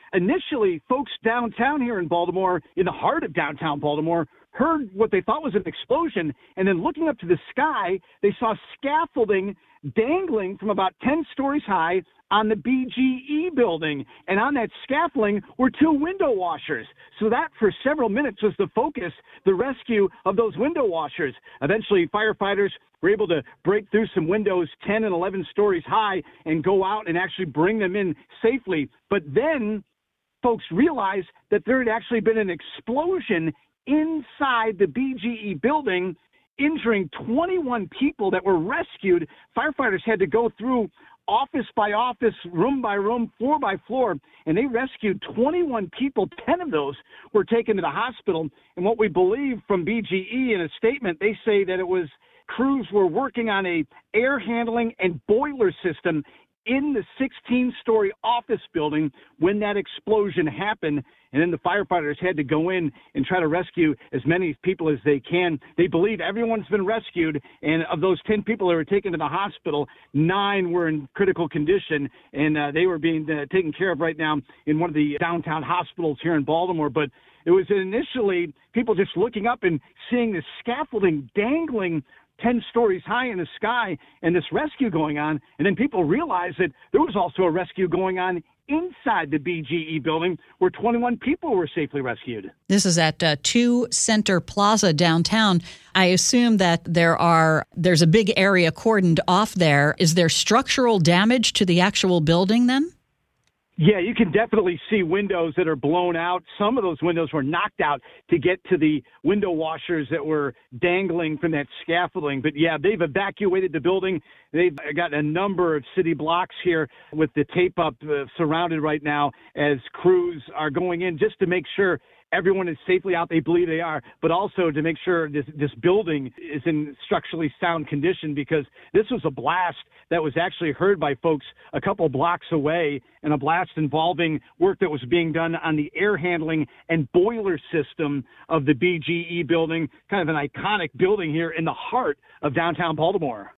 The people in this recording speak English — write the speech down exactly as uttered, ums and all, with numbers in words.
initially, folks downtown here in Baltimore, in the heart of downtown Baltimore, heard what they thought was an explosion, and then looking up to the sky, they saw scaffolding dangling from about ten stories high on the B G E building, and on that scaffolding were two window washers. So that, for several minutes, was the focus, the rescue of those window washers. Eventually, firefighters were able to break through some windows ten and eleven stories high and go out and actually bring them in safely. But then folks realized that there had actually been an explosion inside the B G E building, injuring twenty-one people that were rescued. Firefighters had to go through office by office, room by room, floor by floor, and they rescued twenty-one people. ten of those were taken to the hospital. And what we believe from B G E in a statement, they say that it was crews were working on a air handling and boiler system in the sixteen-story office building when that explosion happened. And then the firefighters had to go in and try to rescue as many people as they can. They believe everyone's been rescued, and of those ten people that were taken to the hospital, nine were in critical condition, and uh, they were being uh, taken care of right now in one of the downtown hospitals here in Baltimore. But it was initially people just looking up and seeing this scaffolding dangling ten stories high in the sky and this rescue going on. And then people realized that there was also a rescue going on inside the B G E building where twenty-one people were safely rescued. This is at uh, two Center Plaza downtown. I assume that there are there's a big area cordoned off there. Is there structural damage to the actual building then? Yeah, you can definitely see windows that are blown out. Some of those windows were knocked out to get to the window washers that were dangling from that scaffolding. But yeah, they've evacuated the building. They've got a number of city blocks here with the tape up uh, surrounded right now as crews are going in just to make sure everyone is safely out. They believe they are, but also to make sure this, this building is in structurally sound condition, because this was a blast that was actually heard by folks a couple blocks away, and a blast involving work that was being done on the air handling and boiler system of the B G E building, kind of an iconic building here in the heart of downtown Baltimore.